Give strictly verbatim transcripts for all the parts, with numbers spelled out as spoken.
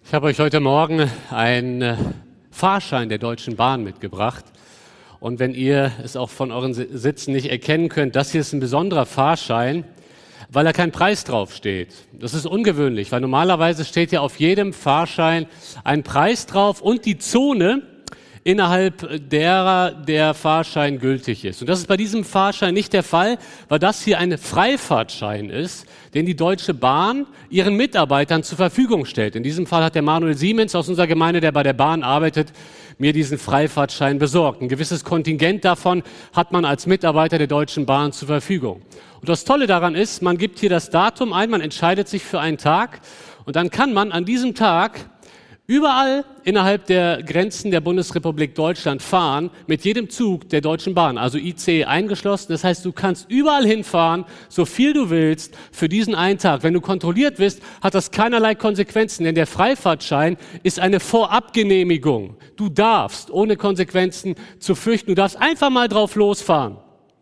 Ich habe euch heute Morgen einen Fahrschein der Deutschen Bahn mitgebracht. Und wenn ihr es auch von euren Sitzen nicht erkennen könnt, das hier ist ein besonderer Fahrschein, weil da kein Preis drauf steht. Das ist ungewöhnlich, weil normalerweise steht ja auf jedem Fahrschein ein Preis drauf und die Zone, innerhalb derer der Fahrschein gültig ist. Und das ist bei diesem Fahrschein nicht der Fall, weil das hier ein Freifahrtschein ist, den die Deutsche Bahn ihren Mitarbeitern zur Verfügung stellt. In diesem Fall hat der Manuel Siemens aus unserer Gemeinde, der bei der Bahn arbeitet, mir diesen Freifahrtschein besorgt. Ein gewisses Kontingent davon hat man als Mitarbeiter der Deutschen Bahn zur Verfügung. Und das Tolle daran ist, man gibt hier das Datum ein, man entscheidet sich für einen Tag und dann kann man an diesem Tag überall innerhalb der Grenzen der Bundesrepublik Deutschland fahren, mit jedem Zug der Deutschen Bahn, also I C E eingeschlossen. Das heißt, du kannst überall hinfahren, so viel du willst, für diesen einen Tag. Wenn du kontrolliert wirst, hat das keinerlei Konsequenzen, denn der Freifahrtschein ist eine Vorabgenehmigung. Du darfst, ohne Konsequenzen zu fürchten, du darfst einfach mal drauf losfahren.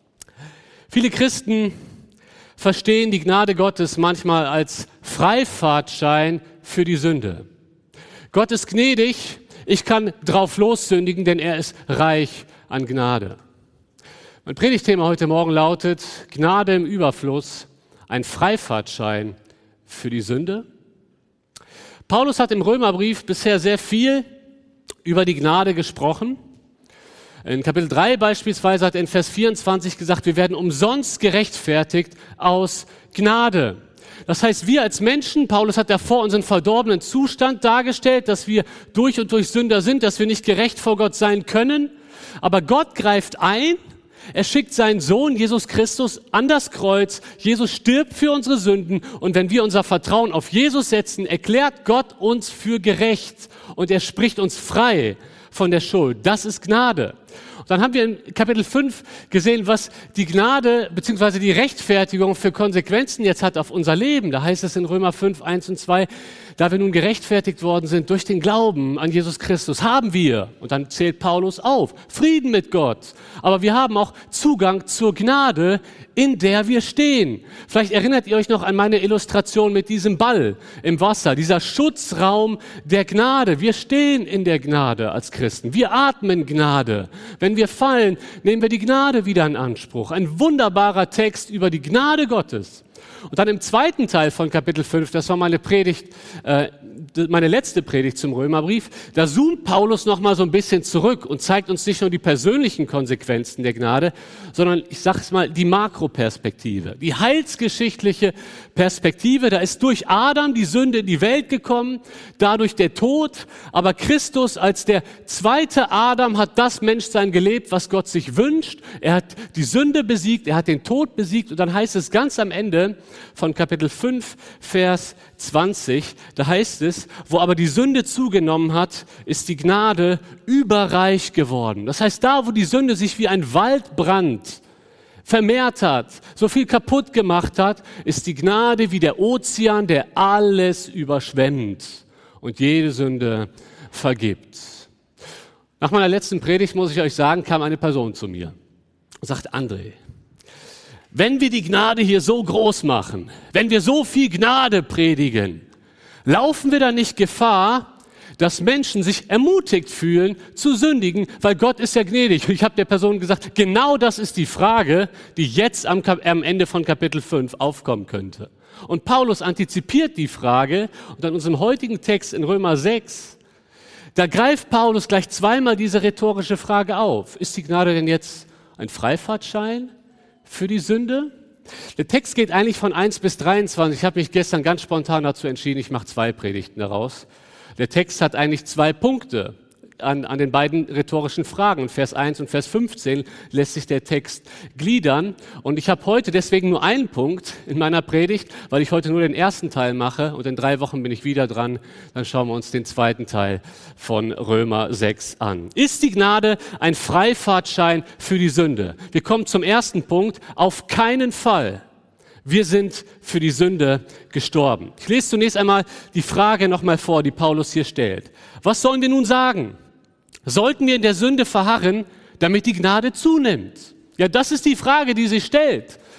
Viele Christen verstehen die Gnade Gottes manchmal als Freifahrtschein für die Sünde. Gott ist gnädig, ich kann drauf lossündigen, denn er ist reich an Gnade. Mein Predigtthema heute Morgen lautet Gnade im Überfluss, ein Freifahrtschein für die Sünde. Paulus hat im Römerbrief bisher sehr viel über die Gnade gesprochen. In Kapitel drei beispielsweise hat er in Vers vierundzwanzig gesagt, wir werden umsonst gerechtfertigt aus Gnade. Das heißt, wir als Menschen, Paulus hat davor unseren verdorbenen Zustand dargestellt, dass wir durch und durch Sünder sind, dass wir nicht gerecht vor Gott sein können. Aber Gott greift ein, er schickt seinen Sohn Jesus Christus an das Kreuz. Jesus stirbt für unsere Sünden und wenn wir unser Vertrauen auf Jesus setzen, erklärt Gott uns für gerecht und er spricht uns frei von der Schuld. Das ist Gnade. Dann haben wir in Kapitel fünf gesehen, was die Gnade bzw. die Rechtfertigung für Konsequenzen jetzt hat auf unser Leben. Da heißt es in Römer fünf, eins und zwei, da wir nun gerechtfertigt worden sind durch den Glauben an Jesus Christus, haben wir, und dann zählt Paulus auf, Frieden mit Gott. Aber wir haben auch Zugang zur Gnade, in der wir stehen. Vielleicht erinnert ihr euch noch an meine Illustration mit diesem Ball im Wasser, dieser Schutzraum der Gnade. Wir stehen in der Gnade als Christen. Wir atmen Gnade. Wenn wir fallen, nehmen wir die Gnade wieder in Anspruch. Ein wunderbarer Text über die Gnade Gottes. Und dann im zweiten Teil von Kapitel fünf, das war meine Predigt, äh, meine letzte Predigt zum Römerbrief, da zoomt Paulus noch mal so ein bisschen zurück und zeigt uns nicht nur die persönlichen Konsequenzen der Gnade, sondern ich sage es mal, die Makroperspektive, die heilsgeschichtliche Perspektive. Da ist durch Adam die Sünde in die Welt gekommen, dadurch der Tod, aber Christus als der zweite Adam hat das Menschsein gelebt, was Gott sich wünscht. Er hat die Sünde besiegt, er hat den Tod besiegt und dann heißt es ganz am Ende von Kapitel fünf, Vers zwanzig, da heißt es, wo aber die Sünde zugenommen hat, ist die Gnade überreich geworden. Das heißt, da, wo die Sünde sich wie ein Waldbrand vermehrt hat, so viel kaputt gemacht hat, ist die Gnade wie der Ozean, der alles überschwemmt und jede Sünde vergibt. Nach meiner letzten Predigt, muss ich euch sagen, kam eine Person zu mir und sagt, André, wenn wir die Gnade hier so groß machen, wenn wir so viel Gnade predigen, laufen wir da nicht Gefahr, dass Menschen sich ermutigt fühlen zu sündigen, weil Gott ist ja gnädig. Und ich habe der Person gesagt, genau das ist die Frage, die jetzt am, am Ende von Kapitel fünf aufkommen könnte. Und Paulus antizipiert die Frage und an unserem heutigen Text in Römer sechs, da greift Paulus gleich zweimal diese rhetorische Frage auf. Ist die Gnade denn jetzt ein Freifahrtschein für die Sünde? Der Text geht eigentlich von eins bis dreiundzwanzig. Ich habe mich gestern ganz spontan dazu entschieden, ich mache zwei Predigten daraus. Der Text hat eigentlich zwei Punkte an, an den beiden rhetorischen Fragen. In Vers eins und Vers fünfzehn lässt sich der Text gliedern. Und ich habe heute deswegen nur einen Punkt in meiner Predigt, weil ich heute nur den ersten Teil mache. Und in drei Wochen bin ich wieder dran. Dann schauen wir uns den zweiten Teil von Römer sechs an. Ist die Gnade ein Freifahrtschein für die Sünde? Wir kommen zum ersten Punkt. Auf keinen Fall. Wir sind für die Sünde gestorben. Ich lese zunächst einmal die Frage nochmal vor, die Paulus hier stellt. Was sollen wir nun sagen? Sollten wir in der Sünde verharren, damit die Gnade zunimmt? Ja, das ist die Frage, die sich stellt.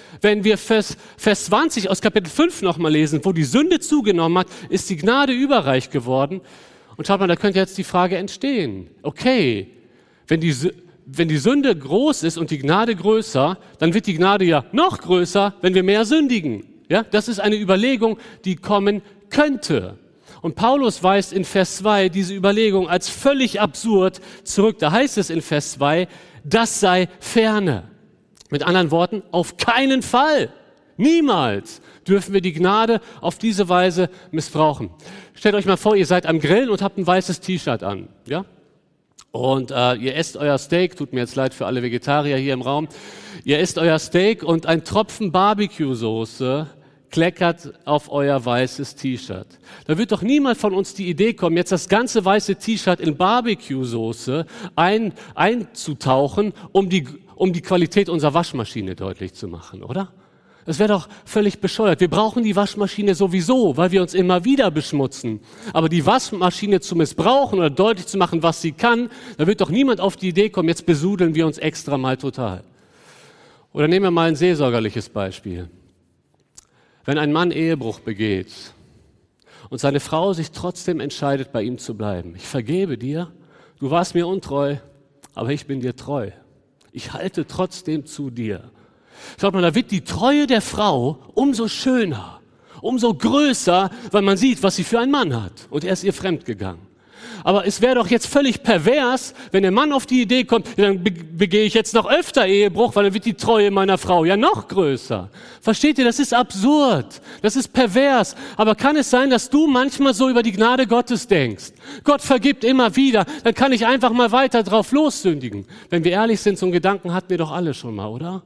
wenn wir Vers, Vers zwanzig aus Kapitel fünf nochmal lesen, wo die Sünde zugenommen hat, ist die Gnade überreich geworden. Und schaut mal, da könnte jetzt die Frage entstehen. Okay, wenn die, wenn die Sünde groß ist und die Gnade größer, dann wird die Gnade ja noch größer, wenn wir mehr sündigen. Ja, das ist eine Überlegung, die kommen könnte. Und Paulus weist in Vers zwei diese Überlegung als völlig absurd zurück. Da heißt es in Vers zwei, das sei ferne. Mit anderen Worten, auf keinen Fall, niemals dürfen wir die Gnade auf diese Weise missbrauchen. Stellt euch mal vor, ihr seid am Grillen und habt ein weißes T-Shirt an, ja? Und äh, ihr esst euer Steak, tut mir jetzt leid für alle Vegetarier hier im Raum, ihr esst euer Steak und ein Tropfen Barbecue-Soße kleckert auf euer weißes T-Shirt. Da wird doch niemand von uns die Idee kommen, jetzt das ganze weiße T-Shirt in Barbecue-Soße ein, einzutauchen, um die, um die Qualität unserer Waschmaschine deutlich zu machen, oder? Das wäre doch völlig bescheuert. Wir brauchen die Waschmaschine sowieso, weil wir uns immer wieder beschmutzen. Aber die Waschmaschine zu missbrauchen oder deutlich zu machen, was sie kann, da wird doch niemand auf die Idee kommen, jetzt besudeln wir uns extra mal total. Oder nehmen wir mal ein seelsorgerliches Beispiel. Wenn ein Mann Ehebruch begeht und seine Frau sich trotzdem entscheidet, bei ihm zu bleiben. Ich vergebe dir, du warst mir untreu, aber ich bin dir treu. Ich halte trotzdem zu dir. Schaut mal, da wird die Treue der Frau umso schöner, umso größer, weil man sieht, was sie für einen Mann hat. Und er ist ihr fremdgegangen. Aber es wäre doch jetzt völlig pervers, wenn der Mann auf die Idee kommt, dann begehe ich jetzt noch öfter Ehebruch, weil dann wird die Treue meiner Frau ja noch größer. Versteht ihr, das ist absurd, das ist pervers. Aber kann es sein, dass du manchmal so über die Gnade Gottes denkst? Gott vergibt immer wieder, dann kann ich einfach mal weiter drauf lossündigen. Wenn wir ehrlich sind, so einen Gedanken hatten wir doch alle schon mal, oder?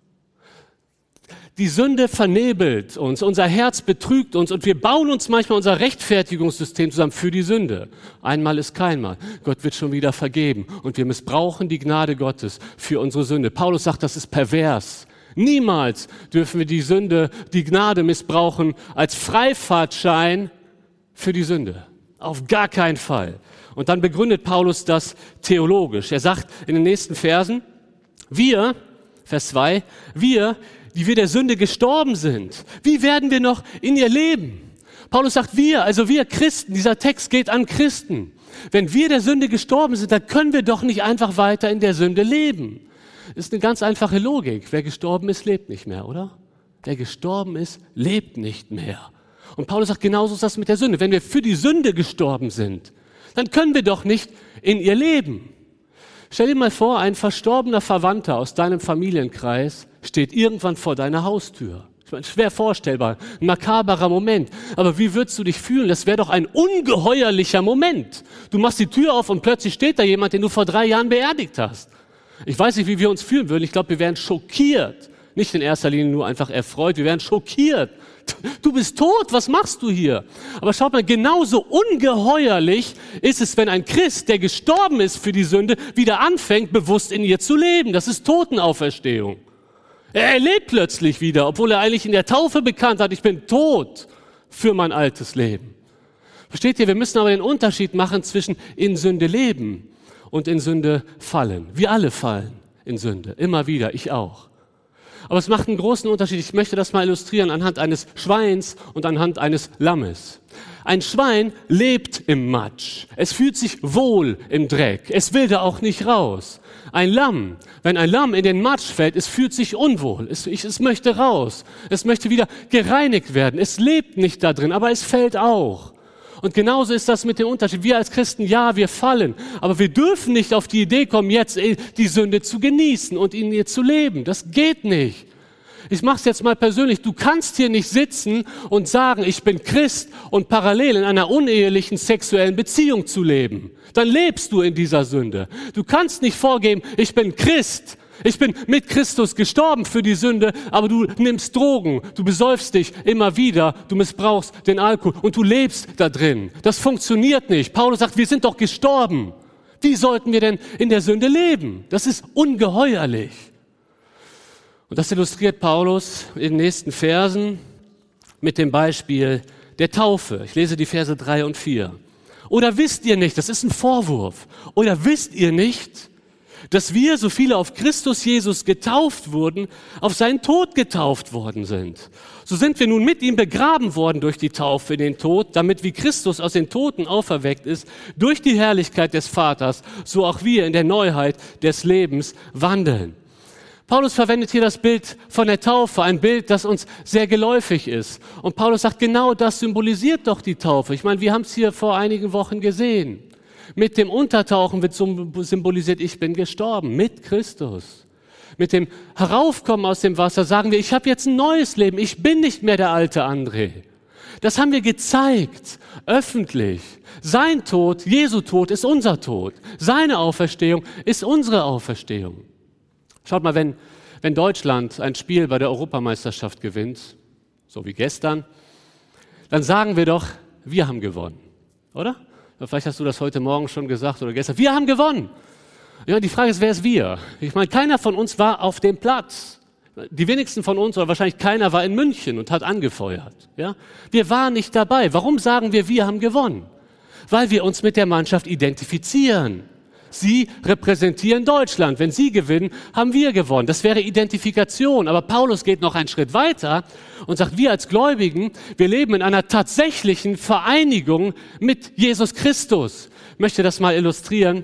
Die Sünde vernebelt uns, unser Herz betrügt uns und wir bauen uns manchmal unser Rechtfertigungssystem zusammen für die Sünde. Einmal ist keinmal. Gott wird schon wieder vergeben und wir missbrauchen die Gnade Gottes für unsere Sünde. Paulus sagt, das ist pervers. Niemals dürfen wir die Sünde, die Gnade missbrauchen als Freifahrtschein für die Sünde. Auf gar keinen Fall. Und dann begründet Paulus das theologisch. Er sagt in den nächsten Versen, wir, Vers zwei, wir, die wir der Sünde gestorben sind. Wie werden wir noch in ihr leben? Paulus sagt wir, also wir Christen, dieser Text geht an Christen. Wenn wir der Sünde gestorben sind, dann können wir doch nicht einfach weiter in der Sünde leben. Das ist eine ganz einfache Logik. Wer gestorben ist, lebt nicht mehr, oder? Wer gestorben ist, lebt nicht mehr. Und Paulus sagt, genauso ist das mit der Sünde. Wenn wir für die Sünde gestorben sind, dann können wir doch nicht in ihr leben. Stell dir mal vor, ein verstorbener Verwandter aus deinem Familienkreis steht irgendwann vor deiner Haustür. Ich meine, schwer vorstellbar, ein makaberer Moment. Aber wie würdest du dich fühlen? Das wäre doch ein ungeheuerlicher Moment. Du machst die Tür auf und plötzlich steht da jemand, den du vor drei Jahren beerdigt hast. Ich weiß nicht, wie wir uns fühlen würden. Ich glaube, wir wären schockiert. Nicht in erster Linie nur einfach erfreut, wir wären schockiert. Du bist tot, was machst du hier? Aber schaut mal, genauso ungeheuerlich ist es, wenn ein Christ, der gestorben ist für die Sünde, wieder anfängt, bewusst in ihr zu leben. Das ist Totenauferstehung. Er lebt plötzlich wieder, obwohl er eigentlich in der Taufe bekannt hat, ich bin tot für mein altes Leben. Versteht ihr, wir müssen aber den Unterschied machen zwischen in Sünde leben und in Sünde fallen. Wir alle fallen in Sünde, immer wieder, ich auch. Aber es macht einen großen Unterschied. Ich möchte das mal illustrieren anhand eines Schweins und anhand eines Lammes. Ein Schwein lebt im Matsch. Es fühlt sich wohl im Dreck. Es will da auch nicht raus. Ein Lamm, wenn ein Lamm in den Matsch fällt, es fühlt sich unwohl. Es, ich, es möchte raus. Es möchte wieder gereinigt werden. Es lebt nicht da drin, aber es fällt auch. Und genauso ist das mit dem Unterschied. Wir als Christen, ja, wir fallen. Aber wir dürfen nicht auf die Idee kommen, jetzt die Sünde zu genießen und in ihr zu leben. Das geht nicht. Ich mach's jetzt mal persönlich. Du kannst hier nicht sitzen und sagen, ich bin Christ und parallel in einer unehelichen sexuellen Beziehung zu leben. Dann lebst du in dieser Sünde. Du kannst nicht vorgeben, ich bin Christ. Ich bin mit Christus gestorben für die Sünde, aber du nimmst Drogen, du besäufst dich immer wieder, du missbrauchst den Alkohol und du lebst da drin. Das funktioniert nicht. Paulus sagt, wir sind doch gestorben. Wie sollten wir denn in der Sünde leben? Das ist ungeheuerlich. Und das illustriert Paulus in den nächsten Versen mit dem Beispiel der Taufe. Ich lese die Verse drei und vier. Oder wisst ihr nicht, das ist ein Vorwurf, oder wisst ihr nicht, dass wir, so viele auf Christus Jesus getauft wurden, auf seinen Tod getauft worden sind. So sind wir nun mit ihm begraben worden durch die Taufe in den Tod, damit wie Christus aus den Toten auferweckt ist, durch die Herrlichkeit des Vaters, so auch wir in der Neuheit des Lebens wandeln. Paulus verwendet hier das Bild von der Taufe, ein Bild, das uns sehr geläufig ist. Und Paulus sagt, genau das symbolisiert doch die Taufe. Ich meine, wir haben es hier vor einigen Wochen gesehen. Mit dem Untertauchen wird symbolisiert, ich bin gestorben mit Christus. Mit dem Heraufkommen aus dem Wasser sagen wir, ich habe jetzt ein neues Leben, ich bin nicht mehr der alte André. Das haben wir gezeigt, öffentlich. Sein Tod, Jesu Tod, ist unser Tod. Seine Auferstehung ist unsere Auferstehung. Schaut mal, wenn, wenn Deutschland ein Spiel bei der Europameisterschaft gewinnt, so wie gestern, dann sagen wir doch, wir haben gewonnen, oder? Vielleicht hast du das heute Morgen schon gesagt oder gestern. Wir haben gewonnen. Ja, die Frage ist, wer ist wir? Ich meine, keiner von uns war auf dem Platz. Die wenigsten von uns oder wahrscheinlich keiner war in München und hat angefeuert. Ja? Wir waren nicht dabei. Warum sagen wir, wir haben gewonnen? Weil wir uns mit der Mannschaft identifizieren. Sie repräsentieren Deutschland. Wenn sie gewinnen, haben wir gewonnen. Das wäre Identifikation. Aber Paulus geht noch einen Schritt weiter und sagt, wir als Gläubigen, wir leben in einer tatsächlichen Vereinigung mit Jesus Christus. Ich möchte das mal illustrieren.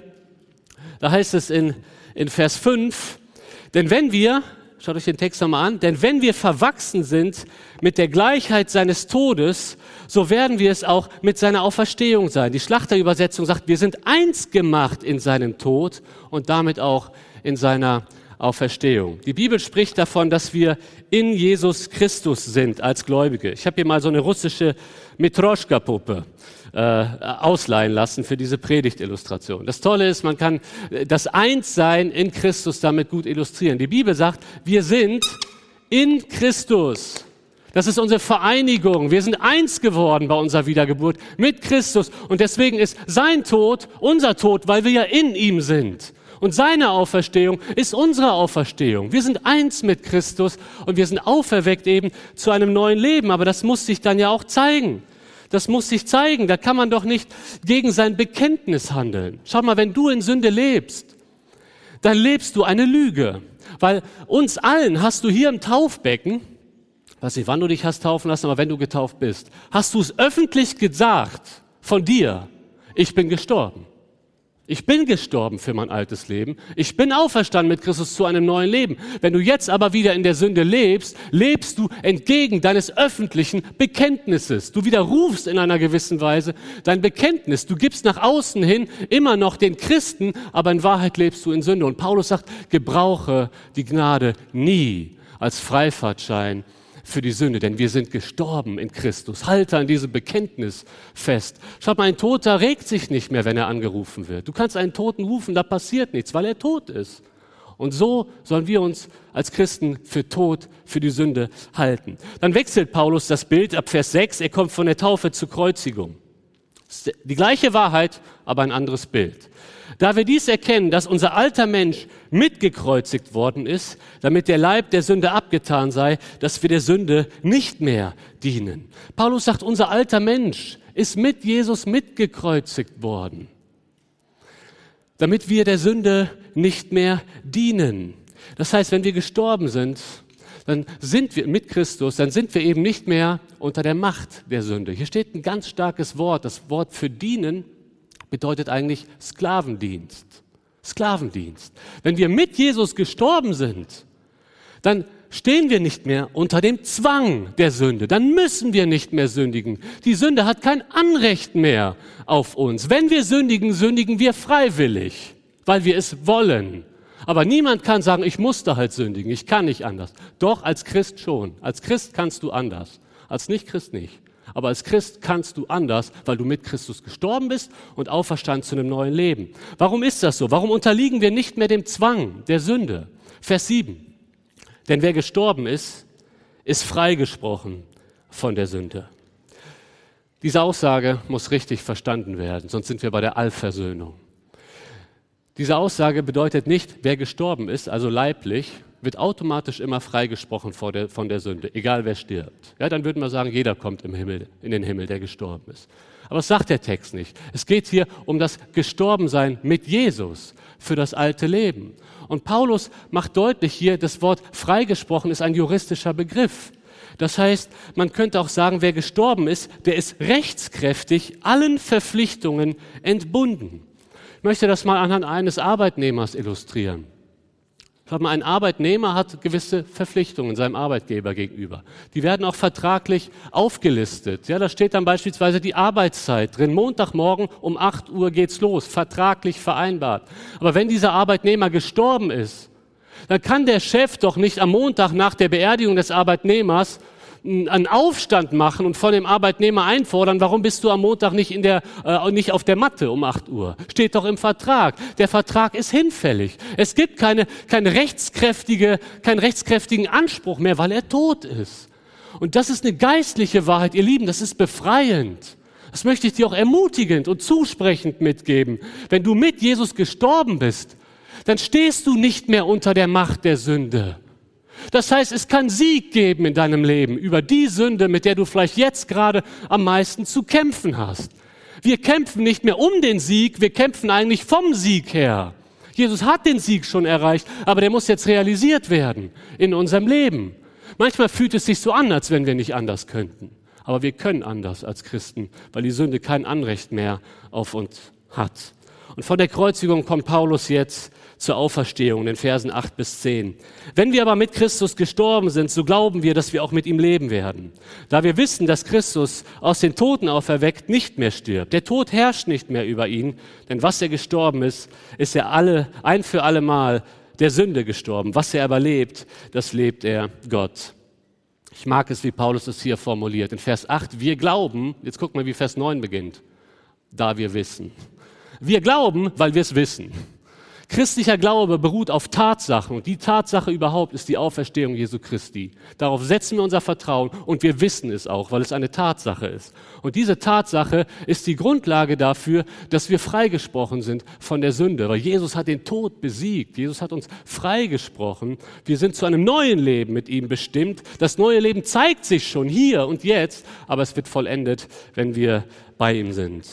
Da heißt es in, in Vers fünf, denn wenn wir, schaut euch den Text nochmal an, denn wenn wir verwachsen sind mit der Gleichheit seines Todes, so werden wir es auch mit seiner Auferstehung sein. Die Schlachterübersetzung sagt, wir sind eins gemacht in seinem Tod und damit auch in seiner Auferstehung. Die Bibel spricht davon, dass wir in Jesus Christus sind als Gläubige. Ich habe hier mal so eine russische Metroschka-Puppe äh, ausleihen lassen für diese Predigtillustration. Das Tolle ist, man kann das Einssein in Christus damit gut illustrieren. Die Bibel sagt, wir sind in Christus. Das ist unsere Vereinigung. Wir sind eins geworden bei unserer Wiedergeburt mit Christus. Und deswegen ist sein Tod unser Tod, weil wir ja in ihm sind. Und seine Auferstehung ist unsere Auferstehung. Wir sind eins mit Christus und wir sind auferweckt eben zu einem neuen Leben. Aber das muss sich dann ja auch zeigen. Das muss sich zeigen. Da kann man doch nicht gegen sein Bekenntnis handeln. Schau mal, wenn du in Sünde lebst, dann lebst du eine Lüge. Weil uns allen hast du hier im Taufbecken, ich weiß nicht, wann du dich hast taufen lassen, aber wenn du getauft bist, hast du es öffentlich gesagt von dir, ich bin gestorben. Ich bin gestorben für mein altes Leben. Ich bin auferstanden mit Christus zu einem neuen Leben. Wenn du jetzt aber wieder in der Sünde lebst, lebst du entgegen deines öffentlichen Bekenntnisses. Du widerrufst in einer gewissen Weise dein Bekenntnis. Du gibst nach außen hin immer noch den Christen, aber in Wahrheit lebst du in Sünde. Und Paulus sagt, gebrauche die Gnade nie als Freifahrtschein für die Sünde, denn wir sind gestorben in Christus. Halte an diesem Bekenntnis fest. Schaut mal, ein Toter regt sich nicht mehr, wenn er angerufen wird. Du kannst einen Toten rufen, da passiert nichts, weil er tot ist. Und so sollen wir uns als Christen für tot, für die Sünde halten. Dann wechselt Paulus das Bild ab Vers sechs, er kommt von der Taufe zur Kreuzigung. Die gleiche Wahrheit, aber ein anderes Bild. Da wir dies erkennen, dass unser alter Mensch mitgekreuzigt worden ist, damit der Leib der Sünde abgetan sei, dass wir der Sünde nicht mehr dienen. Paulus sagt, unser alter Mensch ist mit Jesus mitgekreuzigt worden, damit wir der Sünde nicht mehr dienen. Das heißt, wenn wir gestorben sind, dann sind wir mit Christus, dann sind wir eben nicht mehr unter der Macht der Sünde. Hier steht ein ganz starkes Wort, das Wort für dienen bedeutet eigentlich Sklavendienst. Sklavendienst. Wenn wir mit Jesus gestorben sind, dann stehen wir nicht mehr unter dem Zwang der Sünde. Dann müssen wir nicht mehr sündigen. Die Sünde hat kein Anrecht mehr auf uns. Wenn wir sündigen, sündigen wir freiwillig, weil wir es wollen. Aber niemand kann sagen, ich musste halt sündigen, ich kann nicht anders. Doch, als Christ schon. Als Christ kannst du anders. Als Nicht-Christ nicht. Aber als Christ kannst du anders, weil du mit Christus gestorben bist und auferstanden zu einem neuen Leben. Warum ist das so? Warum unterliegen wir nicht mehr dem Zwang der Sünde? Vers sieben. Denn wer gestorben ist, ist freigesprochen von der Sünde. Diese Aussage muss richtig verstanden werden, sonst sind wir bei der Allversöhnung. Diese Aussage bedeutet nicht, wer gestorben ist, also leiblich, wird automatisch immer freigesprochen vor der, von der Sünde, egal wer stirbt. Ja, dann würden wir sagen, jeder kommt im Himmel, in den Himmel, der gestorben ist. Aber das sagt der Text nicht. Es geht hier um das Gestorbensein mit Jesus für das alte Leben. Und Paulus macht deutlich hier, das Wort freigesprochen ist ein juristischer Begriff. Das heißt, man könnte auch sagen, wer gestorben ist, der ist rechtskräftig allen Verpflichtungen entbunden. Ich möchte das mal anhand eines Arbeitnehmers illustrieren. Schaut mal, ein Arbeitnehmer hat gewisse Verpflichtungen seinem Arbeitgeber gegenüber. Die werden auch vertraglich aufgelistet. Ja, da steht dann beispielsweise die Arbeitszeit drin. Montagmorgen um acht Uhr geht's los, vertraglich vereinbart. Aber wenn dieser Arbeitnehmer gestorben ist, dann kann der Chef doch nicht am Montag nach der Beerdigung des Arbeitnehmers einen Aufstand machen und von dem Arbeitnehmer einfordern, warum bist du am Montag nicht, in der, äh, nicht auf der Matte um acht Uhr? Steht doch im Vertrag. Der Vertrag ist hinfällig. Es gibt keine, keine rechtskräftige, keinen rechtskräftigen Anspruch mehr, weil er tot ist. Und das ist eine geistliche Wahrheit, ihr Lieben, das ist befreiend. Das möchte ich dir auch ermutigend und zusprechend mitgeben. Wenn du mit Jesus gestorben bist, dann stehst du nicht mehr unter der Macht der Sünde. Das heißt, es kann Sieg geben in deinem Leben über die Sünde, mit der du vielleicht jetzt gerade am meisten zu kämpfen hast. Wir kämpfen nicht mehr um den Sieg, wir kämpfen eigentlich vom Sieg her. Jesus hat den Sieg schon erreicht, aber der muss jetzt realisiert werden in unserem Leben. Manchmal fühlt es sich so an, als wenn wir nicht anders könnten. Aber wir können anders als Christen, weil die Sünde kein Anrecht mehr auf uns hat. Und von der Kreuzigung kommt Paulus jetzt zur Auferstehung in den Versen acht bis zehn. Wenn wir aber mit Christus gestorben sind, so glauben wir, dass wir auch mit ihm leben werden. Da wir wissen, dass Christus aus den Toten auferweckt nicht mehr stirbt. Der Tod herrscht nicht mehr über ihn, denn was er gestorben ist, ist er alle, ein für alle Mal der Sünde gestorben. Was er aber lebt, das lebt er Gott. Ich mag es, wie Paulus es hier formuliert. In Vers acht, wir glauben, jetzt guck mal, wie Vers neun beginnt, da wir wissen. Wir glauben, weil wir es wissen. Christlicher Glaube beruht auf Tatsachen und die Tatsache überhaupt ist die Auferstehung Jesu Christi. Darauf setzen wir unser Vertrauen und wir wissen es auch, weil es eine Tatsache ist. Und diese Tatsache ist die Grundlage dafür, dass wir freigesprochen sind von der Sünde, weil Jesus hat den Tod besiegt. Jesus hat uns freigesprochen. Wir sind zu einem neuen Leben mit ihm bestimmt. Das neue Leben zeigt sich schon hier und jetzt, aber es wird vollendet, wenn wir bei ihm sind.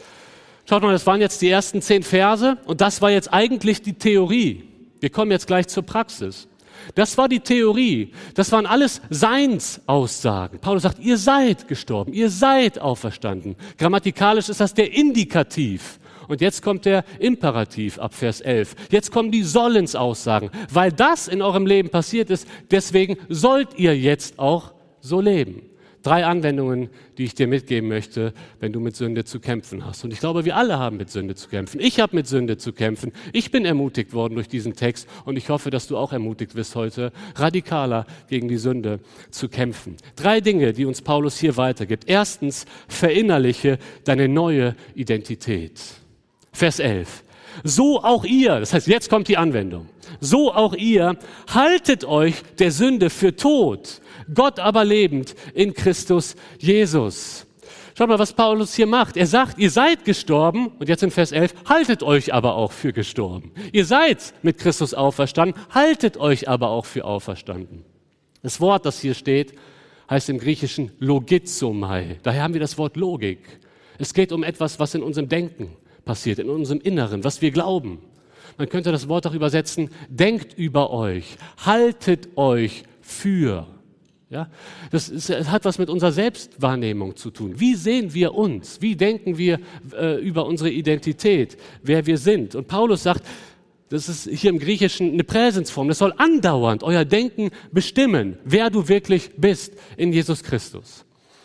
Schaut mal, das waren jetzt die ersten zehn Verse und das war jetzt eigentlich die Theorie. Wir kommen jetzt gleich zur Praxis. Das war die Theorie. Das waren alles Seinsaussagen. Paulus sagt, ihr seid gestorben, ihr seid auferstanden. Grammatikalisch ist das der Indikativ. Und jetzt kommt der Imperativ ab Vers elf. Jetzt kommen die Sollensaussagen. Weil das in eurem Leben passiert ist, deswegen sollt ihr jetzt auch so leben. Drei Anwendungen, die ich dir mitgeben möchte, wenn du mit Sünde zu kämpfen hast. Und ich glaube, wir alle haben mit Sünde zu kämpfen. Ich habe mit Sünde zu kämpfen. Ich bin ermutigt worden durch diesen Text und ich hoffe, dass du auch ermutigt wirst heute, radikaler gegen die Sünde zu kämpfen. Drei Dinge, die uns Paulus hier weitergibt. Erstens, verinnerliche deine neue Identität. Vers elf. So auch ihr, das heißt, jetzt kommt die Anwendung. So auch ihr, haltet euch der Sünde für tot, Gott aber lebend in Christus Jesus. Schaut mal, was Paulus hier macht. Er sagt, ihr seid gestorben, und jetzt in Vers elf, haltet euch aber auch für gestorben. Ihr seid mit Christus auferstanden, haltet euch aber auch für auferstanden. Das Wort, das hier steht, heißt im Griechischen logizomai. Daher haben wir das Wort Logik. Es geht um etwas, was in unserem Denken passiert, in unserem Inneren, was wir glauben. Man könnte das Wort auch übersetzen, denkt über euch, haltet euch für. Ja, das, ist, das hat was mit unserer Selbstwahrnehmung zu tun. Wie sehen wir uns? Wie denken wir äh, über unsere Identität, wer wir sind? Und Paulus sagt, das ist hier im Griechischen eine Präsensform, das soll andauernd euer Denken bestimmen, wer du wirklich bist in Jesus Christus.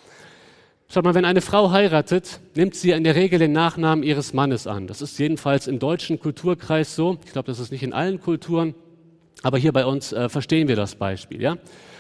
Schaut mal, wenn eine Frau heiratet, nimmt sie in der Regel den Nachnamen ihres Mannes an. Das ist jedenfalls im deutschen Kulturkreis so. Ich glaube, das ist nicht in allen Kulturen, aber hier bei uns äh, verstehen wir das Beispiel, ja.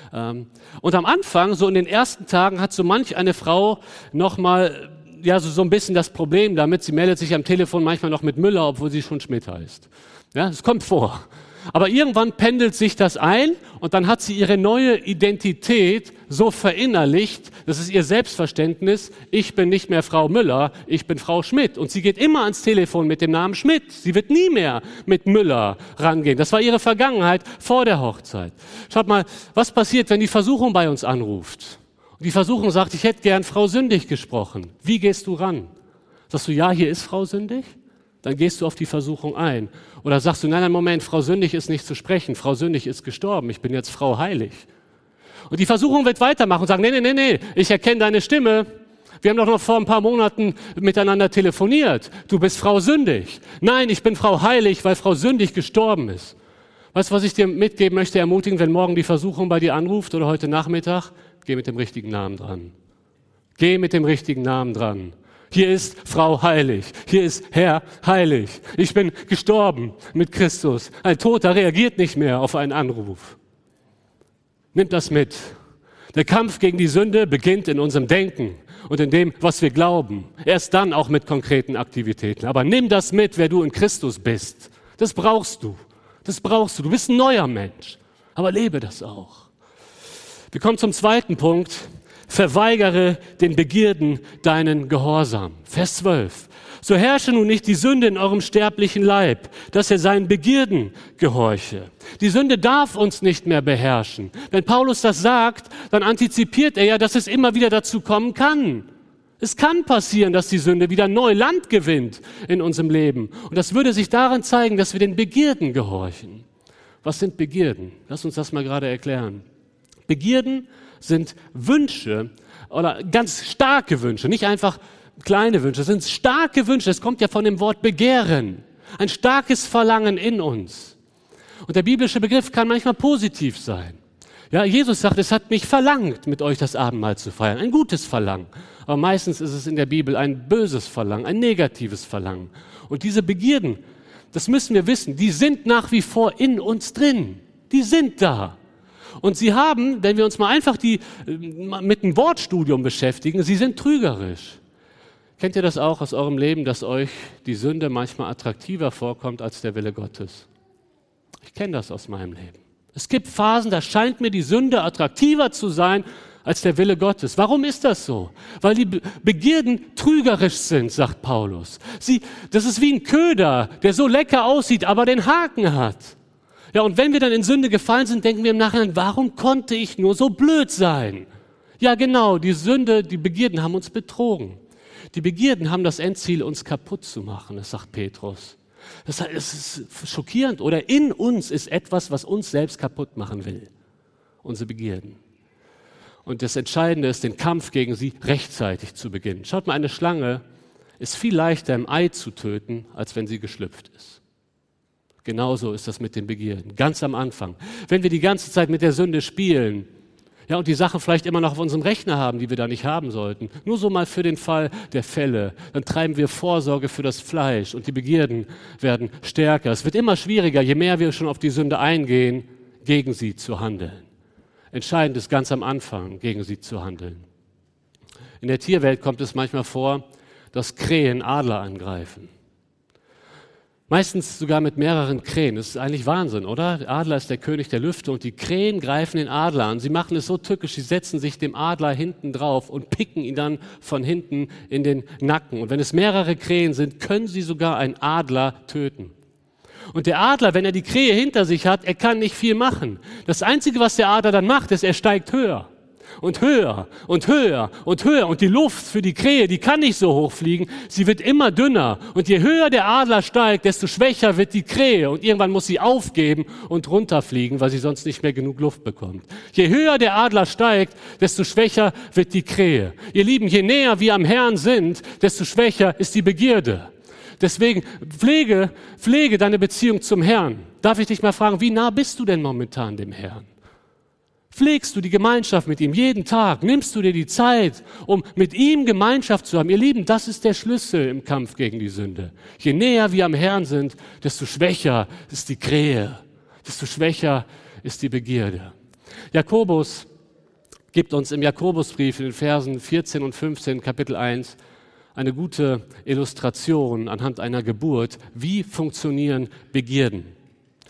Und am Anfang, so in den ersten Tagen, hat so manch eine Frau nochmal, ja, so, so ein bisschen das Problem damit. Sie meldet sich am Telefon manchmal noch mit Müller, obwohl sie schon Schmidt heißt. Ja, es kommt vor. Aber irgendwann pendelt sich das ein und dann hat sie ihre neue Identität so verinnerlicht, das ist ihr Selbstverständnis, ich bin nicht mehr Frau Müller, ich bin Frau Schmidt. Und sie geht immer ans Telefon mit dem Namen Schmidt. Sie wird nie mehr mit Müller rangehen. Das war ihre Vergangenheit vor der Hochzeit. Schaut mal, was passiert, wenn die Versuchung bei uns anruft? Und die Versuchung sagt, ich hätte gern Frau Sündig gesprochen. Wie gehst du ran? Sagst du, ja, hier ist Frau Sündig? Dann gehst du auf die Versuchung ein. Oder sagst du, nein, nein, Moment, Frau Sündig ist nicht zu sprechen. Frau Sündig ist gestorben. Ich bin jetzt Frau Heilig. Und die Versuchung wird weitermachen und sagen, nee, nee, nee, nee, ich erkenne deine Stimme. Wir haben doch noch vor ein paar Monaten miteinander telefoniert. Du bist Frau Sündig. Nein, ich bin Frau Heilig, weil Frau Sündig gestorben ist. Weißt du, was ich dir mitgeben möchte, ermutigen, wenn morgen die Versuchung bei dir anruft oder heute Nachmittag? Geh mit dem richtigen Namen dran. Geh mit dem richtigen Namen dran. Hier ist Frau Heilig, hier ist Herr Heilig. Ich bin gestorben mit Christus. Ein Toter reagiert nicht mehr auf einen Anruf. Nimm das mit. Der Kampf gegen die Sünde beginnt in unserem Denken und in dem, was wir glauben. Erst dann auch mit konkreten Aktivitäten. Aber nimm das mit, wer du in Christus bist. Das brauchst du. Das brauchst du. Du bist ein neuer Mensch. Aber lebe das auch. Wir kommen zum zweiten Punkt. Verweigere den Begierden deinen Gehorsam. Vers zwölf. So herrsche nun nicht die Sünde in eurem sterblichen Leib, dass er seinen Begierden gehorche. Die Sünde darf uns nicht mehr beherrschen. Wenn Paulus das sagt, dann antizipiert er ja, dass es immer wieder dazu kommen kann. Es kann passieren, dass die Sünde wieder neu Land gewinnt in unserem Leben. Und das würde sich daran zeigen, dass wir den Begierden gehorchen. Was sind Begierden? Lass uns das mal gerade erklären. Begierden sind Wünsche oder ganz starke Wünsche, nicht einfach kleine Wünsche, es sind starke Wünsche, es kommt ja von dem Wort begehren, ein starkes Verlangen in uns. Und der biblische Begriff kann manchmal positiv sein. Ja, Jesus sagt, es hat mich verlangt, mit euch das Abendmahl zu feiern, ein gutes Verlangen. Aber meistens ist es in der Bibel ein böses Verlangen, ein negatives Verlangen. Und diese Begierden, das müssen wir wissen, die sind nach wie vor in uns drin, die sind da. Und sie haben, wenn wir uns mal einfach die, mit einem Wortstudium beschäftigen, sie sind trügerisch. Kennt ihr das auch aus eurem Leben, dass euch die Sünde manchmal attraktiver vorkommt als der Wille Gottes? Ich kenne das aus meinem Leben. Es gibt Phasen, da scheint mir die Sünde attraktiver zu sein als der Wille Gottes. Warum ist das so? Weil die Begierden trügerisch sind, sagt Paulus. Sie, das ist wie ein Köder, der so lecker aussieht, aber den Haken hat. Ja, und wenn wir dann in Sünde gefallen sind, denken wir im Nachhinein, warum konnte ich nur so blöd sein? Ja, genau, die Sünde, die Begierden haben uns betrogen. Die Begierden haben das Endziel, uns kaputt zu machen, das sagt Petrus. Das heißt, es ist schockierend. Oder in uns ist etwas, was uns selbst kaputt machen will. Unsere Begierden. Und das Entscheidende ist, den Kampf gegen sie rechtzeitig zu beginnen. Schaut mal, eine Schlange ist viel leichter im Ei zu töten, als wenn sie geschlüpft ist. Genauso ist das mit den Begierden, ganz am Anfang. Wenn wir die ganze Zeit mit der Sünde spielen, ja, und die Sachen vielleicht immer noch auf unserem Rechner haben, die wir da nicht haben sollten, nur so mal für den Fall der Fälle, dann treiben wir Vorsorge für das Fleisch und die Begierden werden stärker. Es wird immer schwieriger, je mehr wir schon auf die Sünde eingehen, gegen sie zu handeln. Entscheidend ist ganz am Anfang, gegen sie zu handeln. In der Tierwelt kommt es manchmal vor, dass Krähen Adler angreifen. Meistens sogar mit mehreren Krähen. Das ist eigentlich Wahnsinn, oder? Der Adler ist der König der Lüfte und die Krähen greifen den Adler an. Sie machen es so tückisch, sie setzen sich dem Adler hinten drauf und picken ihn dann von hinten in den Nacken. Und wenn es mehrere Krähen sind, können sie sogar einen Adler töten. Und der Adler, wenn er die Krähe hinter sich hat, er kann nicht viel machen. Das Einzige, was der Adler dann macht, ist, er steigt höher. Und höher und höher und höher. Und die Luft für die Krähe, die kann nicht so hoch fliegen. Sie wird immer dünner. Und je höher der Adler steigt, desto schwächer wird die Krähe. Und irgendwann muss sie aufgeben und runterfliegen, weil sie sonst nicht mehr genug Luft bekommt. Je höher der Adler steigt, desto schwächer wird die Krähe. Ihr Lieben, je näher wir am Herrn sind, desto schwächer ist die Begierde. Deswegen pflege, pflege deine Beziehung zum Herrn. Darf ich dich mal fragen, wie nah bist du denn momentan dem Herrn? Pflegst du die Gemeinschaft mit ihm jeden Tag? Nimmst du dir die Zeit, um mit ihm Gemeinschaft zu haben? Ihr Lieben, das ist der Schlüssel im Kampf gegen die Sünde. Je näher wir am Herrn sind, desto schwächer ist die Krähe, desto schwächer ist die Begierde. Jakobus gibt uns im Jakobusbrief in den Versen vierzehn und fünfzehn, Kapitel eins, eine gute Illustration anhand einer Geburt. Wie funktionieren Begierden?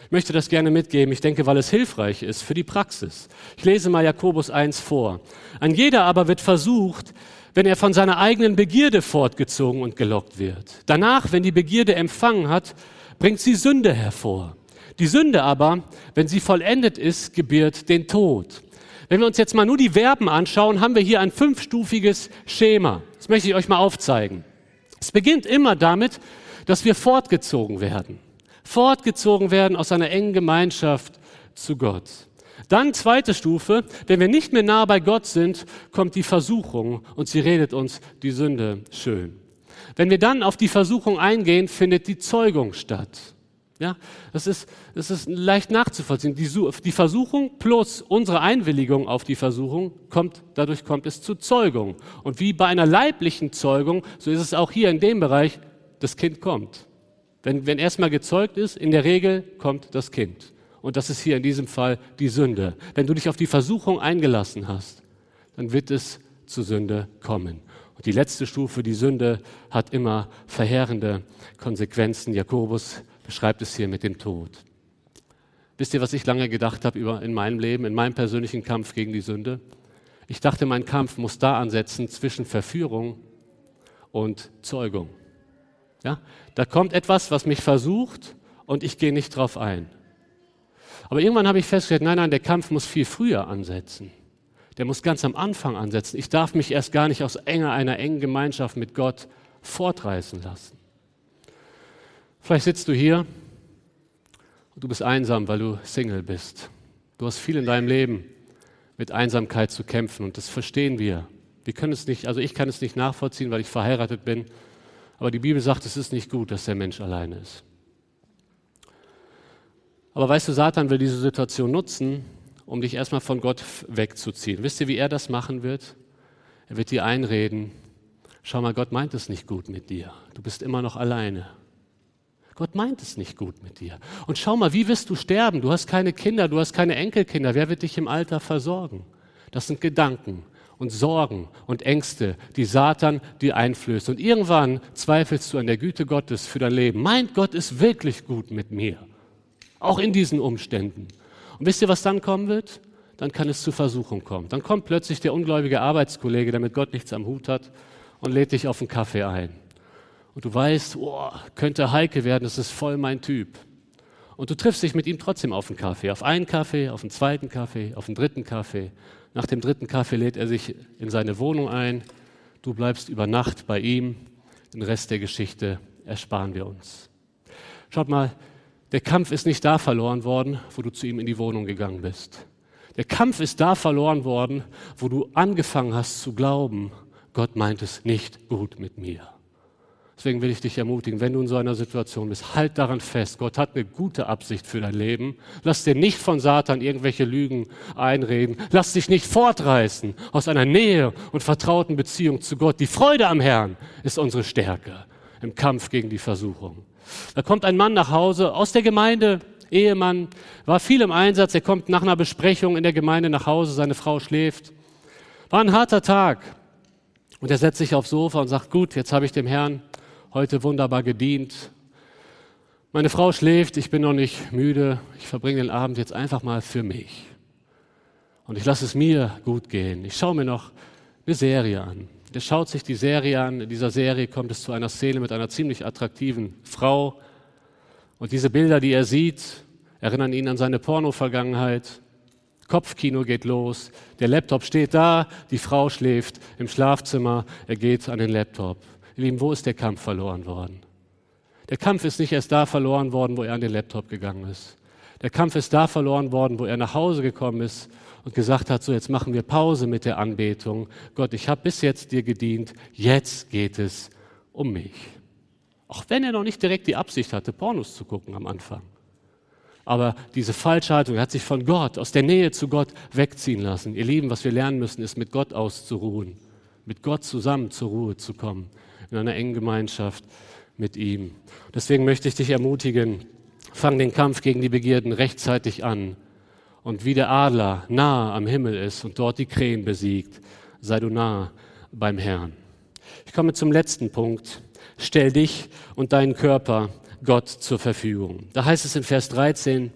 Ich möchte das gerne mitgeben, ich denke, weil es hilfreich ist für die Praxis. Ich lese mal Jakobus eins vor. Ein jeder aber wird versucht, wenn er von seiner eigenen Begierde fortgezogen und gelockt wird. Danach, wenn die Begierde empfangen hat, bringt sie Sünde hervor. Die Sünde aber, wenn sie vollendet ist, gebiert den Tod. Wenn wir uns jetzt mal nur die Verben anschauen, haben wir hier ein fünfstufiges Schema. Das möchte ich euch mal aufzeigen. Es beginnt immer damit, dass wir fortgezogen werden. Fortgezogen werden aus einer engen Gemeinschaft zu Gott. Dann zweite Stufe, wenn wir nicht mehr nah bei Gott sind, kommt die Versuchung und sie redet uns die Sünde schön. Wenn wir dann auf die Versuchung eingehen, findet die Zeugung statt. Ja, das ist, das ist leicht nachzuvollziehen. Die, die Versuchung plus unsere Einwilligung auf die Versuchung, kommt, dadurch kommt es zu Zeugung. Und wie bei einer leiblichen Zeugung, so ist es auch hier in dem Bereich, das Kind kommt. Wenn, wenn erstmal gezeugt ist, in der Regel kommt das Kind. Und das ist hier in diesem Fall die Sünde. Wenn du dich auf die Versuchung eingelassen hast, dann wird es zur Sünde kommen. Und die letzte Stufe, die Sünde, hat immer verheerende Konsequenzen. Jakobus beschreibt es hier mit dem Tod. Wisst ihr, was ich lange gedacht habe über in meinem Leben, in meinem persönlichen Kampf gegen die Sünde? Ich dachte, mein Kampf muss da ansetzen zwischen Verführung und Zeugung. Ja? Da kommt etwas, was mich versucht und ich gehe nicht drauf ein. Aber irgendwann habe ich festgestellt, nein, nein, der Kampf muss viel früher ansetzen. Der muss ganz am Anfang ansetzen. Ich darf mich erst gar nicht aus enger, einer engen Gemeinschaft mit Gott fortreißen lassen. Vielleicht sitzt du hier und du bist einsam, weil du Single bist. Du hast viel in deinem Leben mit Einsamkeit zu kämpfen und das verstehen wir. Wir können es nicht, also ich kann es nicht nachvollziehen, weil ich verheiratet bin. Aber die Bibel sagt, es ist nicht gut, dass der Mensch alleine ist. Aber weißt du, Satan will diese Situation nutzen, um dich erstmal von Gott wegzuziehen. Wisst ihr, wie er das machen wird? Er wird dir einreden, schau mal, Gott meint es nicht gut mit dir. Du bist immer noch alleine. Gott meint es nicht gut mit dir. Und schau mal, wie wirst du sterben? Du hast keine Kinder, du hast keine Enkelkinder. Wer wird dich im Alter versorgen? Das sind Gedanken und Sorgen und Ängste, die Satan dir einflößt. Und irgendwann zweifelst du an der Güte Gottes für dein Leben. Meint Gott ist wirklich gut mit mir, auch in diesen Umständen. Und wisst ihr, was dann kommen wird? Dann kann es zur Versuchung kommen. Dann kommt plötzlich der ungläubige Arbeitskollege, der mit Gott nichts am Hut hat, und lädt dich auf einen Kaffee ein. Und du weißt, oh, könnte Heike werden, das ist voll mein Typ. Und du triffst dich mit ihm trotzdem auf einen Kaffee, auf einen Kaffee, auf einen zweiten Kaffee, auf einen dritten Kaffee. Nach dem dritten Kaffee lädt er sich in seine Wohnung ein. Du bleibst über Nacht bei ihm. Den Rest der Geschichte ersparen wir uns. Schaut mal, der Kampf ist nicht da verloren worden, wo du zu ihm in die Wohnung gegangen bist. Der Kampf ist da verloren worden, wo du angefangen hast zu glauben, Gott meint es nicht gut mit mir. Deswegen will ich dich ermutigen, wenn du in so einer Situation bist, halt daran fest, Gott hat eine gute Absicht für dein Leben. Lass dir nicht von Satan irgendwelche Lügen einreden. Lass dich nicht fortreißen aus einer Nähe und vertrauten Beziehung zu Gott. Die Freude am Herrn ist unsere Stärke im Kampf gegen die Versuchung. Da kommt ein Mann nach Hause aus der Gemeinde, Ehemann, war viel im Einsatz. Er kommt nach einer Besprechung in der Gemeinde nach Hause, seine Frau schläft. War ein harter Tag. Und er setzt sich aufs Sofa und sagt, gut, jetzt habe ich dem Herrn heute wunderbar gedient. Meine Frau schläft, ich bin noch nicht müde. Ich verbringe den Abend jetzt einfach mal für mich. Und ich lasse es mir gut gehen. Ich schaue mir noch eine Serie an. Der schaut sich die Serie an. In dieser Serie kommt es zu einer Szene mit einer ziemlich attraktiven Frau. Und diese Bilder, die er sieht, erinnern ihn an seine Porno-Vergangenheit. Kopfkino geht los. Der Laptop steht da, die Frau schläft im Schlafzimmer. Er geht an den Laptop. Ihr Lieben, wo ist der Kampf verloren worden? Der Kampf ist nicht erst da verloren worden, wo er an den Laptop gegangen ist. Der Kampf ist da verloren worden, wo er nach Hause gekommen ist und gesagt hat, so jetzt machen wir Pause mit der Anbetung. Gott, ich habe bis jetzt dir gedient, jetzt geht es um mich. Auch wenn er noch nicht direkt die Absicht hatte, Pornos zu gucken am Anfang. Aber diese Falschhaltung hat sich von Gott, aus der Nähe zu Gott wegziehen lassen. Ihr Lieben, was wir lernen müssen, ist mit Gott auszuruhen, mit Gott zusammen zur Ruhe zu kommen, in einer engen Gemeinschaft mit ihm. Deswegen möchte ich dich ermutigen, fang den Kampf gegen die Begierden rechtzeitig an. Und wie der Adler nah am Himmel ist und dort die Krähen besiegt, sei du nah beim Herrn. Ich komme zum letzten Punkt. Stell dich und deinen Körper Gott zur Verfügung. Da heißt es in Vers dreizehn,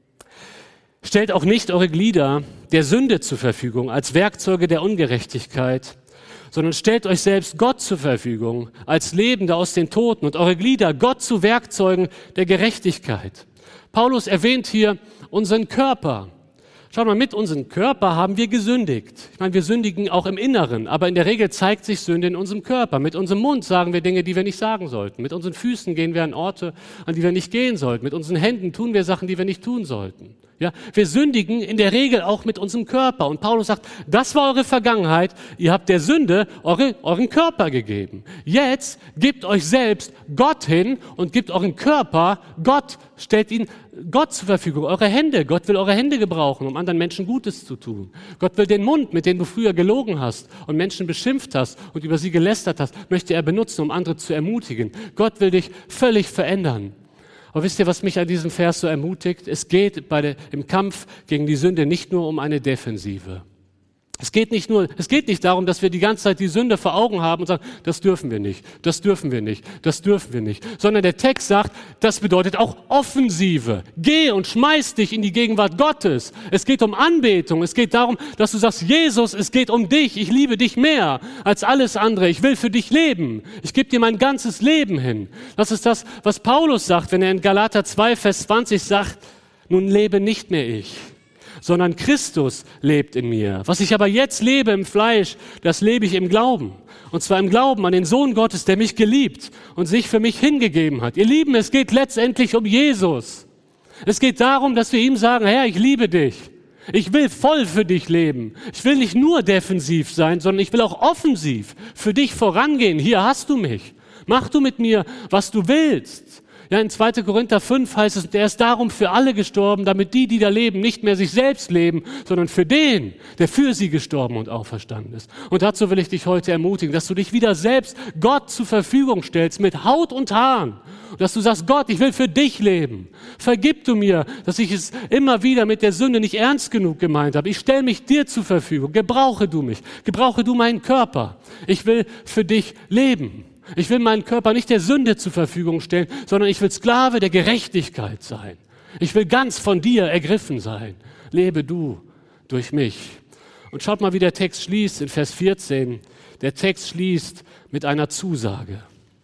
stellt auch nicht eure Glieder der Sünde zur Verfügung als Werkzeuge der Ungerechtigkeit, sondern stellt euch selbst Gott zur Verfügung als Lebende aus den Toten und eure Glieder Gott zu Werkzeugen der Gerechtigkeit. Paulus erwähnt hier unseren Körper. Schaut mal, mit unserem Körper haben wir gesündigt. Ich meine, wir sündigen auch im Inneren, aber in der Regel zeigt sich Sünde in unserem Körper. Mit unserem Mund sagen wir Dinge, die wir nicht sagen sollten. Mit unseren Füßen gehen wir an Orte, an die wir nicht gehen sollten. Mit unseren Händen tun wir Sachen, die wir nicht tun sollten. Ja, wir sündigen in der Regel auch mit unserem Körper. Und Paulus sagt, das war eure Vergangenheit. Ihr habt der Sünde eure, euren Körper gegeben. Jetzt gebt euch selbst Gott hin und gebt euren Körper Gott, stellt ihn Gott zur Verfügung. Eure Hände. Gott will eure Hände gebrauchen, um anderen Menschen Gutes zu tun. Gott will den Mund, mit dem du früher gelogen hast und Menschen beschimpft hast und über sie gelästert hast, möchte er benutzen, um andere zu ermutigen. Gott will dich völlig verändern. Aber wisst ihr, was mich an diesem Vers so ermutigt? Es geht bei der, im Kampf gegen die Sünde nicht nur um eine Defensive. Es geht nicht nur, es geht nicht darum, dass wir die ganze Zeit die Sünde vor Augen haben und sagen, das dürfen wir nicht, das dürfen wir nicht, das dürfen wir nicht. Sondern der Text sagt, das bedeutet auch Offensive. Geh und schmeiß dich in die Gegenwart Gottes. Es geht um Anbetung. Es geht darum, dass du sagst, Jesus, es geht um dich. Ich liebe dich mehr als alles andere. Ich will für dich leben. Ich gebe dir mein ganzes Leben hin. Das ist das, was Paulus sagt, wenn er in Galater zwei, Vers zwanzig sagt, nun lebe nicht mehr ich, sondern Christus lebt in mir. Was ich aber jetzt lebe im Fleisch, das lebe ich im Glauben. Und zwar im Glauben an den Sohn Gottes, der mich geliebt und sich für mich hingegeben hat. Ihr Lieben, es geht letztendlich um Jesus. Es geht darum, dass wir ihm sagen, Herr, ich liebe dich. Ich will voll für dich leben. Ich will nicht nur defensiv sein, sondern ich will auch offensiv für dich vorangehen. Hier hast du mich. Mach du mit mir, was du willst. Ja, in zweiter Korinther fünf heißt es, der ist darum für alle gestorben, damit die, die da leben, nicht mehr sich selbst leben, sondern für den, der für sie gestorben und auferstanden ist. Und dazu will ich dich heute ermutigen, dass du dich wieder selbst Gott zur Verfügung stellst, mit Haut und Haaren. Und dass du sagst, Gott, ich will für dich leben. Vergib du mir, dass ich es immer wieder mit der Sünde nicht ernst genug gemeint habe. Ich stelle mich dir zur Verfügung. Gebrauche du mich. Gebrauche du meinen Körper. Ich will für dich leben. Ich will meinen Körper nicht der Sünde zur Verfügung stellen, sondern ich will Sklave der Gerechtigkeit sein. Ich will ganz von dir ergriffen sein. Lebe du durch mich. Und schaut mal, wie der Text schließt in Vers vierzehn. Der Text schließt mit einer Zusage.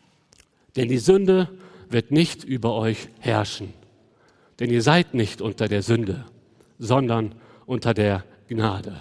Denn die Sünde wird nicht über euch herrschen. Denn ihr seid nicht unter der Sünde, sondern unter der Gnade.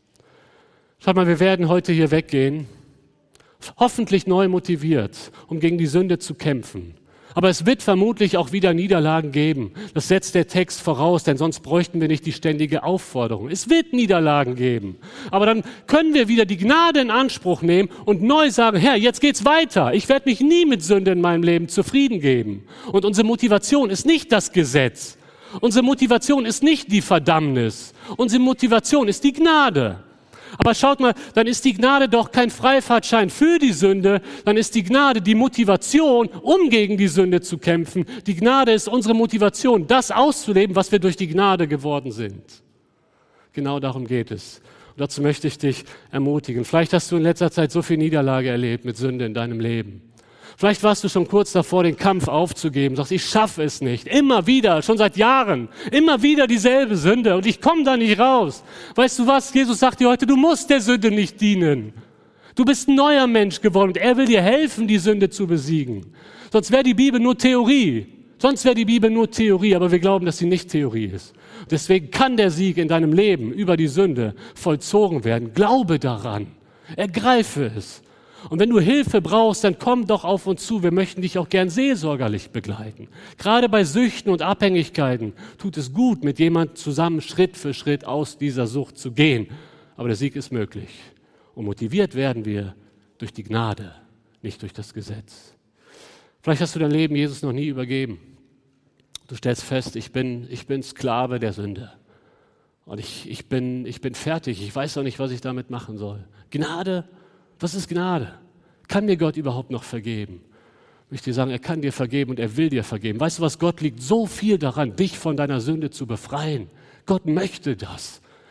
Schaut mal, wir werden heute hier weggehen, hoffentlich neu motiviert, um gegen die Sünde zu kämpfen. Aber es wird vermutlich auch wieder Niederlagen geben. Das setzt der Text voraus, denn sonst bräuchten wir nicht die ständige Aufforderung. Es wird Niederlagen geben. Aber dann können wir wieder die Gnade in Anspruch nehmen und neu sagen, Herr, jetzt geht's weiter. Ich werde mich nie mit Sünde in meinem Leben zufrieden geben. Und unsere Motivation ist nicht das Gesetz. Unsere Motivation ist nicht die Verdammnis. Unsere Motivation ist die Gnade. Aber schaut mal, dann ist die Gnade doch kein Freifahrtschein für die Sünde, dann ist die Gnade die Motivation, um gegen die Sünde zu kämpfen. Die Gnade ist unsere Motivation, das auszuleben, was wir durch die Gnade geworden sind. Genau darum geht es. Und dazu möchte ich dich ermutigen. Vielleicht hast du in letzter Zeit so viel Niederlage erlebt mit Sünde in deinem Leben. Vielleicht warst du schon kurz davor, den Kampf aufzugeben, sagst, ich schaffe es nicht. Immer wieder, schon seit Jahren, immer wieder dieselbe Sünde und ich komme da nicht raus. Weißt du was? Jesus sagt dir heute, du musst der Sünde nicht dienen. Du bist ein neuer Mensch geworden und er will dir helfen, die Sünde zu besiegen. Sonst wäre die Bibel nur Theorie. Sonst wäre die Bibel nur Theorie, aber wir glauben, dass sie nicht Theorie ist. Deswegen kann der Sieg in deinem Leben über die Sünde vollzogen werden. Glaube daran. Ergreife es. Und wenn du Hilfe brauchst, dann komm doch auf uns zu. Wir möchten dich auch gern seelsorgerlich begleiten. Gerade bei Süchten und Abhängigkeiten tut es gut, mit jemandem zusammen Schritt für Schritt aus dieser Sucht zu gehen. Aber der Sieg ist möglich. Und motiviert werden wir durch die Gnade, nicht durch das Gesetz. Vielleicht hast du dein Leben Jesus noch nie übergeben. Du stellst fest, ich bin, ich bin Sklave der Sünde. Und ich, ich, bin, ich bin fertig. Ich weiß auch nicht, was ich damit machen soll. Gnade. Was ist Gnade? Kann mir Gott überhaupt noch vergeben? Ich möchte dir sagen, er kann dir vergeben und er will dir vergeben. Weißt du was? Gott liegt so viel daran, dich von deiner Sünde zu befreien. Gott möchte das.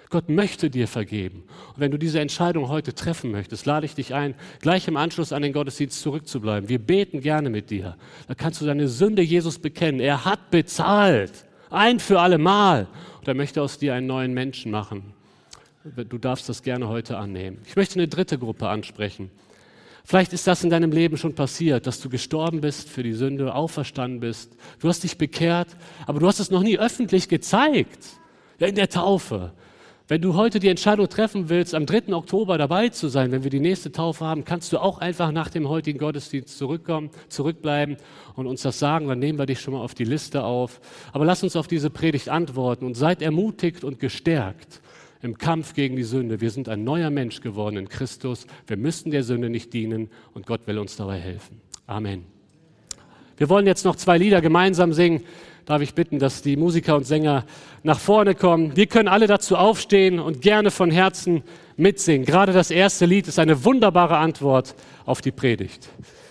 Gott möchte dir vergeben. Und wenn du diese Entscheidung heute treffen möchtest, lade ich dich ein, gleich im Anschluss an den Gottesdienst zurückzubleiben. Wir beten gerne mit dir. Da kannst du deine Sünde Jesus bekennen. Er hat bezahlt. Ein für alle Mal. Und er möchte aus dir einen neuen Menschen machen. Du darfst das gerne heute annehmen. Ich möchte eine dritte Gruppe ansprechen. Vielleicht ist das in deinem Leben schon passiert, dass du gestorben bist für die Sünde, auferstanden bist. Du hast dich bekehrt, aber du hast es noch nie öffentlich gezeigt. Ja, in der Taufe. Wenn du heute die Entscheidung treffen willst, am dritten Oktober dabei zu sein, wenn wir die nächste Taufe haben, kannst du auch einfach nach dem heutigen Gottesdienst zurückkommen, zurückbleiben und uns das sagen. Dann nehmen wir dich schon mal auf die Liste auf. Aber lass uns auf diese Predigt antworten und seid ermutigt und gestärkt im Kampf gegen die Sünde. Wir sind ein neuer Mensch geworden in Christus. Wir müssen der Sünde nicht dienen und Gott will uns dabei helfen. Amen. Wir wollen jetzt noch zwei Lieder gemeinsam singen. Darf ich bitten, dass die Musiker und Sänger nach vorne kommen. Wir können alle dazu aufstehen und gerne von Herzen mitsingen. Gerade das erste Lied ist eine wunderbare Antwort auf die Predigt.